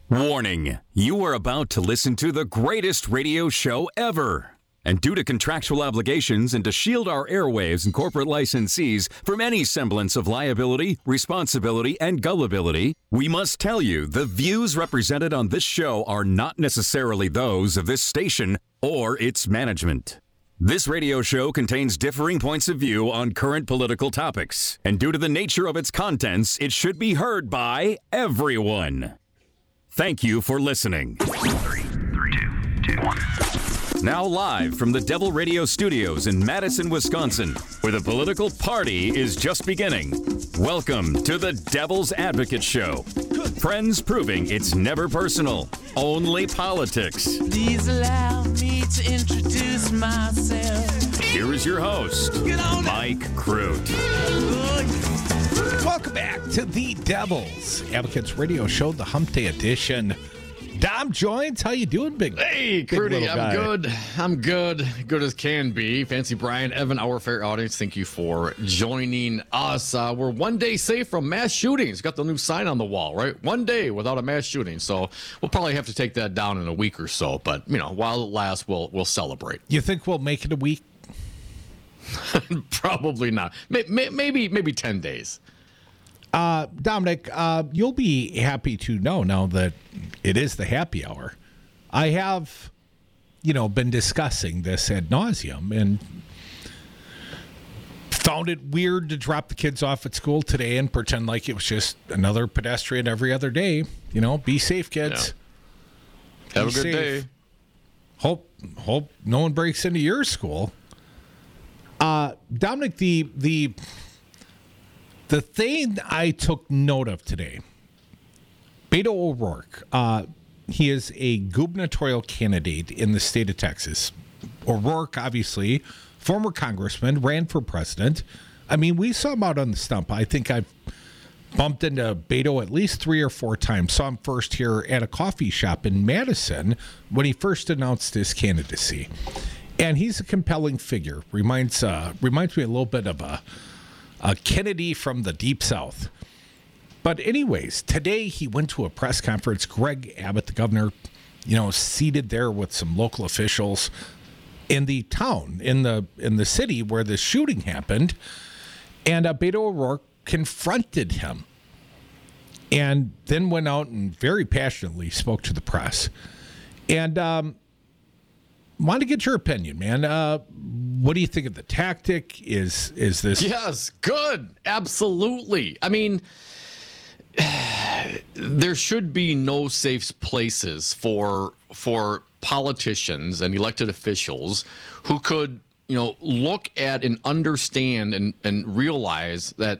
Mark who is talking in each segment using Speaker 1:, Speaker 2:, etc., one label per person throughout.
Speaker 1: Warning, you are about to listen to the greatest radio show ever. And due to contractual obligations and to shield our airwaves and corporate licensees from any semblance of liability, responsibility, and gullibility, we must tell you the views represented on this show are not necessarily those of this station or its management. This radio show contains differing points of view on current political topics, and due to the nature of its contents, it should be heard by everyone. Thank you for listening.
Speaker 2: 3, 2, 1.
Speaker 1: Now live from the Devil Radio Studios in Madison, Wisconsin, where the political party is just beginning. Welcome to the Devil's Advocate Show. Friends proving it's never personal, only politics.
Speaker 3: Please allow me to introduce myself.
Speaker 1: Here is your host, Mike Crute.
Speaker 4: Welcome back to the Devil's Advocates Radio Show, the Hump Day edition. Dom Joynes, how you doing, big?
Speaker 5: Hey, Crudy, I'm good. I'm good. Good as can be. Fancy Brian, Evan, our fair audience, thank you for joining us. We're one day safe from mass shootings. Got the new sign on the wall, right? 1 day without a mass shooting. So we'll probably have to take that down in a week or so. But, you know, while it lasts, we'll celebrate.
Speaker 4: You think we'll make it a week?
Speaker 5: Probably not. Maybe 10 days.
Speaker 4: Dominic, you'll be happy to know now that it is the happy hour. I have, been discussing this ad nauseum and found it weird to drop the kids off at school today and pretend like it was just another pedestrian every other day. Be safe, kids.
Speaker 5: Yeah. Have a good day.
Speaker 4: Hope no one breaks into your school. Dominic, the thing I took note of today, Beto O'Rourke, he is a gubernatorial candidate in the state of Texas. O'Rourke, obviously, former congressman, ran for president. I mean, we saw him out on the stump. I think I've bumped into Beto at least 3 or 4 times. Saw him first here at a coffee shop in Madison when he first announced his candidacy. And he's a compelling figure. Reminds me a little bit of a Kennedy from the Deep South. But anyways, today he went to a press conference. Greg Abbott, the governor, seated there with some local officials in the town, in the city where the shooting happened. And Beto O'Rourke confronted him and then went out and very passionately spoke to the press. And want to get your opinion, man. What do you think of the tactic? Is this?
Speaker 5: Yes, good. Absolutely. I mean, there should be no safe places for politicians and elected officials who could, look at and understand and realize that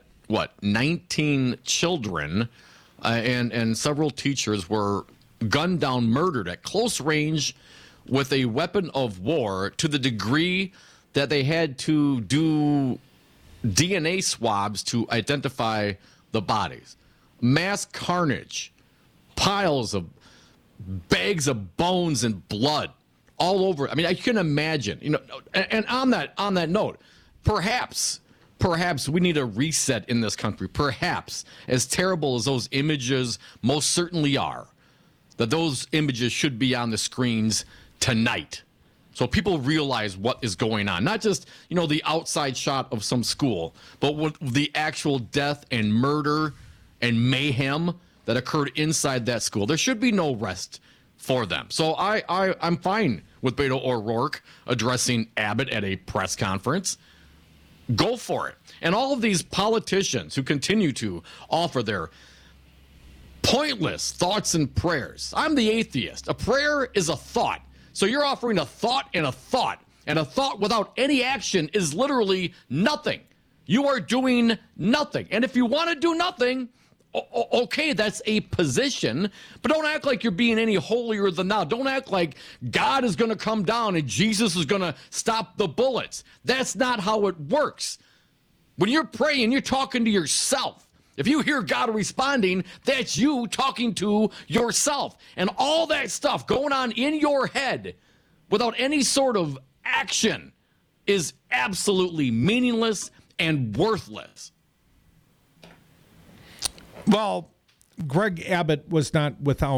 Speaker 5: 19 children and several teachers were gunned down, murdered at close range with a weapon of war to the degree that they had to do DNA swabs to identify the bodies. Mass carnage, piles of bags of bones and blood all over. I mean, I can imagine, and on that note, perhaps we need a reset in this country. Perhaps, as terrible as those images most certainly are, that those images should be on the screens tonight, so people realize what is going on. Not just, the outside shot of some school, but with the actual death and murder and mayhem that occurred inside that school. There should be no rest for them. So I'm fine with Beto O'Rourke addressing Abbott at a press conference. Go for it. And all of these politicians who continue to offer their pointless thoughts and prayers. I'm the atheist. A prayer is a thought. So you're offering a thought and a thought. And a thought without any action is literally nothing. You are doing nothing. And if you want to do nothing, okay, that's a position. But don't act like you're being any holier than thou. Don't act like God is going to come down and Jesus is going to stop the bullets. That's not how it works. When you're praying, you're talking to yourself. If you hear God responding, that's you talking to yourself. And all that stuff going on in your head without any sort of action is absolutely meaningless and worthless.
Speaker 4: Well, Greg Abbott was not without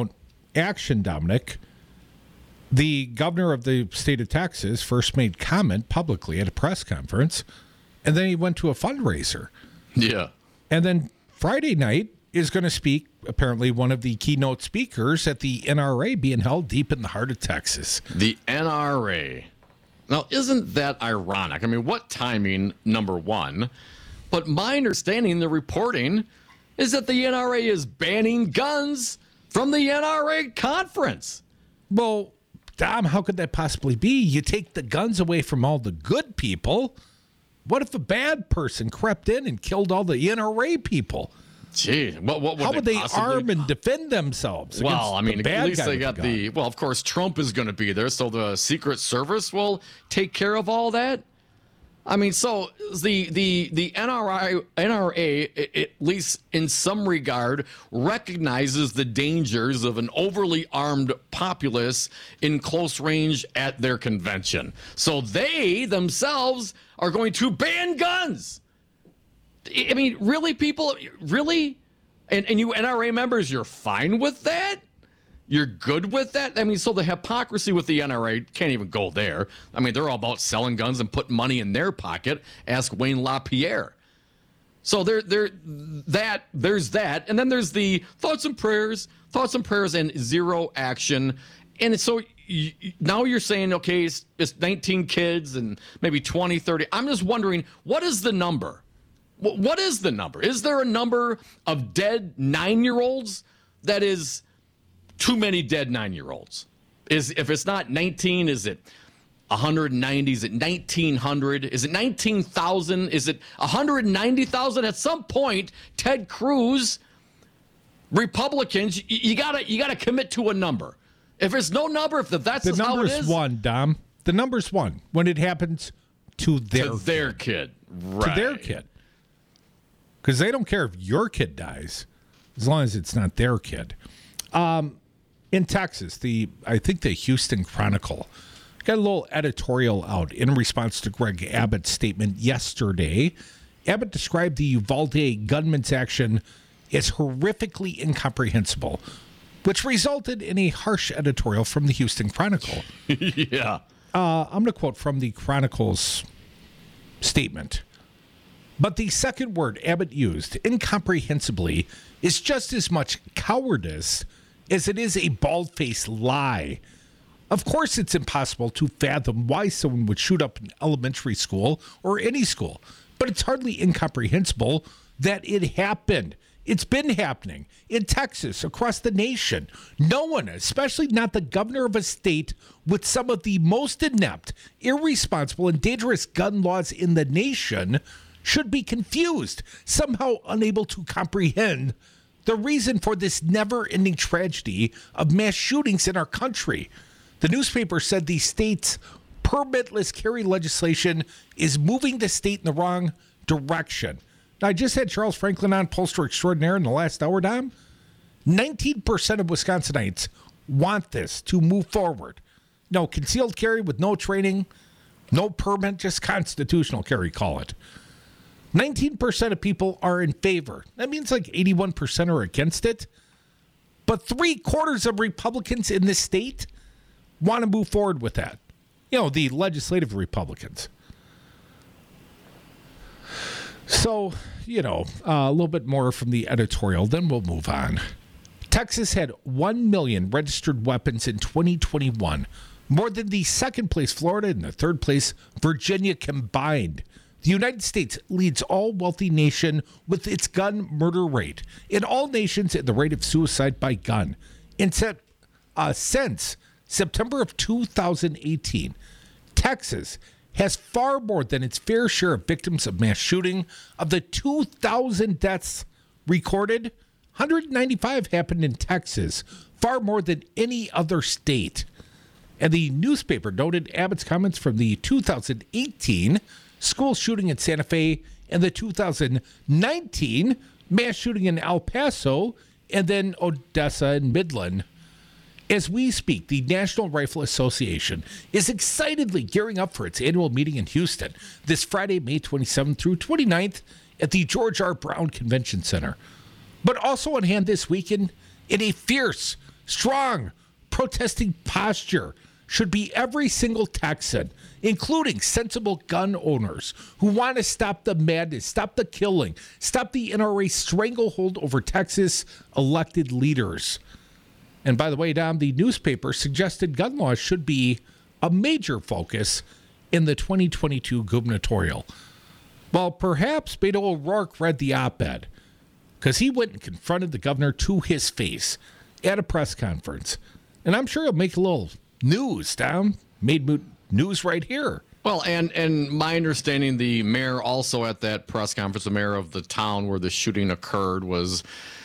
Speaker 4: action, Dominic, the governor of the state of Texas first made comment publicly at a press conference, and then he went to a fundraiser.
Speaker 5: Yeah.
Speaker 4: And then Friday night is going to speak, apparently one of the keynote speakers at the NRA being held deep in the heart of Texas.
Speaker 5: The NRA. Now, isn't that ironic? I mean, what timing, number one? But my understanding, the reporting, is that the NRA is banning guns from the NRA conference.
Speaker 4: Well, Dom, how could that possibly be? You take the guns away from all the good people. What if a bad person crept in and killed all the NRA people?
Speaker 5: Gee, what
Speaker 4: how would they
Speaker 5: possibly
Speaker 4: arm and defend themselves?
Speaker 5: Well, I mean, at least they got
Speaker 4: the
Speaker 5: well, of course, Trump is going to be there, so the Secret Service will take care of all that. I mean, so the NRA, at least in some regard, recognizes the dangers of an overly armed populace in close range at their convention. So they themselves are going to ban guns. I mean, really, people, really? And you NRA members, you're fine with that? You're good with that? I mean, so the hypocrisy with the NRA can't even go there. I mean, they're all about selling guns and putting money in their pocket. Ask Wayne LaPierre. So there's that. And then there's the thoughts and prayers and zero action. And so now you're saying, okay, it's 19 kids and maybe 20, 30. I'm just wondering, what is the number? What is the number? Is there a number of dead 9-year-olds that is too many dead 9-year-olds? If it's not 19, is it 190? Is it 1,900? Is it 19,000? Is it 190,000? At some point, Ted Cruz, Republicans, you gotta commit to a number. If there's no number, if that's
Speaker 4: the
Speaker 5: just how it is,
Speaker 4: number's one, Dom. The number's one when it happens to their
Speaker 5: kid, right?
Speaker 4: To their kid. Because they don't care if your kid dies, as long as it's not their kid. In Texas, I think the Houston Chronicle got a little editorial out in response to Greg Abbott's statement yesterday. Abbott described the Uvalde gunman's action as horrifically incomprehensible, which resulted in a harsh editorial from the Houston Chronicle.
Speaker 5: Yeah.
Speaker 4: I'm going to quote from the Chronicle's statement. But the second word Abbott used, incomprehensibly, is just as much cowardice as it is a bald-faced lie. Of course, it's impossible to fathom why someone would shoot up an elementary school or any school, but it's hardly incomprehensible that it happened. It's been happening in Texas, across the nation. No one, especially not the governor of a state with some of the most inept, irresponsible, and dangerous gun laws in the nation, should be confused, somehow unable to comprehend the reason for this never-ending tragedy of mass shootings in our country. The newspaper said the state's permitless carry legislation is moving the state in the wrong direction. Now, I just had Charles Franklin on, pollster extraordinaire, in the last hour, Dom. 19% of Wisconsinites want this to move forward. No concealed carry with no training, no permit, just constitutional carry, call it. 19% of people are in favor. That means like 81% are against it. But 3/4 of Republicans in this state want to move forward with that. You know, the legislative Republicans. So, a little bit more from the editorial, then we'll move on. Texas had 1 million registered weapons in 2021, more than the second place Florida and the third place Virginia combined. The United States leads all wealthy nation with its gun murder rate. In all nations, at the rate of suicide by gun. Since September of 2018, Texas has far more than its fair share of victims of mass shooting. Of the 2,000 deaths recorded, 195 happened in Texas, far more than any other state. And the newspaper noted Abbott's comments from the 2018 school shooting in Santa Fe and the 2019 mass shooting in El Paso and then Odessa and Midland. As we speak, the National Rifle Association is excitedly gearing up for its annual meeting in Houston this Friday, May 27th through 29th at the George R. Brown Convention Center. But also on hand this weekend in a fierce strong, protesting posture should be every single Texan, including sensible gun owners who want to stop the madness, stop the killing, stop the NRA stranglehold over Texas elected leaders. And by the way, Dom, the newspaper suggested gun laws should be a major focus in the 2022 gubernatorial. Well, perhaps Beto O'Rourke read the op-ed because he went and confronted the governor to his face at a press conference. And I'm sure he'll make a little news, Tom. Made news right here.
Speaker 5: Well, and my understanding, the mayor also at that press conference, the mayor of the town where the shooting occurred was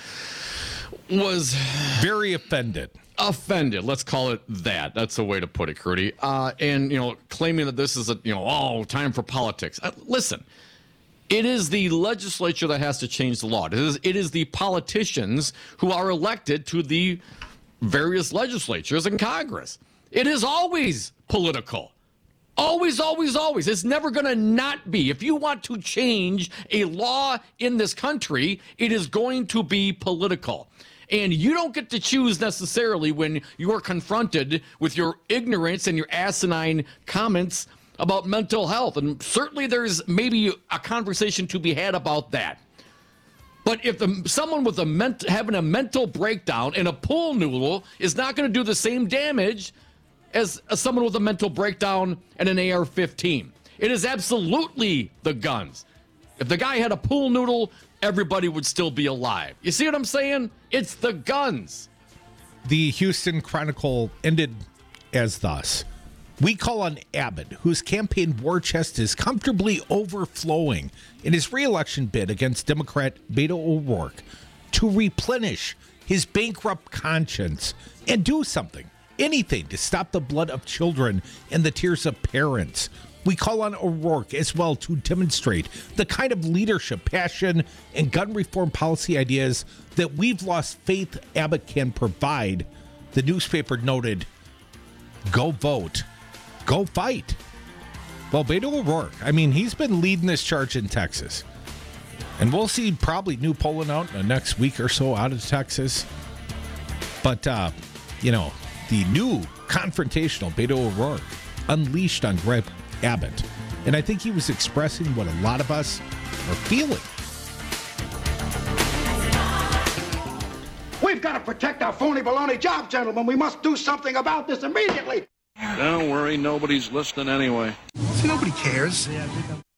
Speaker 4: very offended.
Speaker 5: Let's call it that. That's a way to put it, Crudy. And claiming that this is time for politics. Listen, it is the legislature that has to change the law. It is the politicians who are elected to the various legislatures and Congress. It is always political. Always, always, always. It's never going to not be. If you want to change a law in this country, it is going to be political. And you don't get to choose necessarily when you are confronted with your ignorance and your asinine comments about mental health. And certainly there's maybe a conversation to be had about that. But if someone with having a mental breakdown and a pool noodle is not going to do the same damage as someone with a mental breakdown and an AR-15. It is absolutely the guns. If the guy had a pool noodle, everybody would still be alive. You see what I'm saying? It's the guns.
Speaker 4: The Houston Chronicle ended as thus. We call on Abbott, whose campaign war chest is comfortably overflowing in his re-election bid against Democrat Beto O'Rourke, to replenish his bankrupt conscience and do something, anything, to stop the blood of children and the tears of parents. We call on O'Rourke as well to demonstrate the kind of leadership, passion, and gun reform policy ideas that we've lost faith Abbott can provide. The newspaper noted, go vote. Go fight. Well, Beto O'Rourke, he's been leading this charge in Texas. And we'll see probably new polling out in the next week or so out of Texas. But, the new confrontational Beto O'Rourke unleashed on Greg Abbott. And I think he was expressing what a lot of us are feeling.
Speaker 6: We've got to protect our phony baloney job, gentlemen. We must do something about this immediately.
Speaker 7: Don't worry, nobody's listening anyway.
Speaker 6: Nobody cares.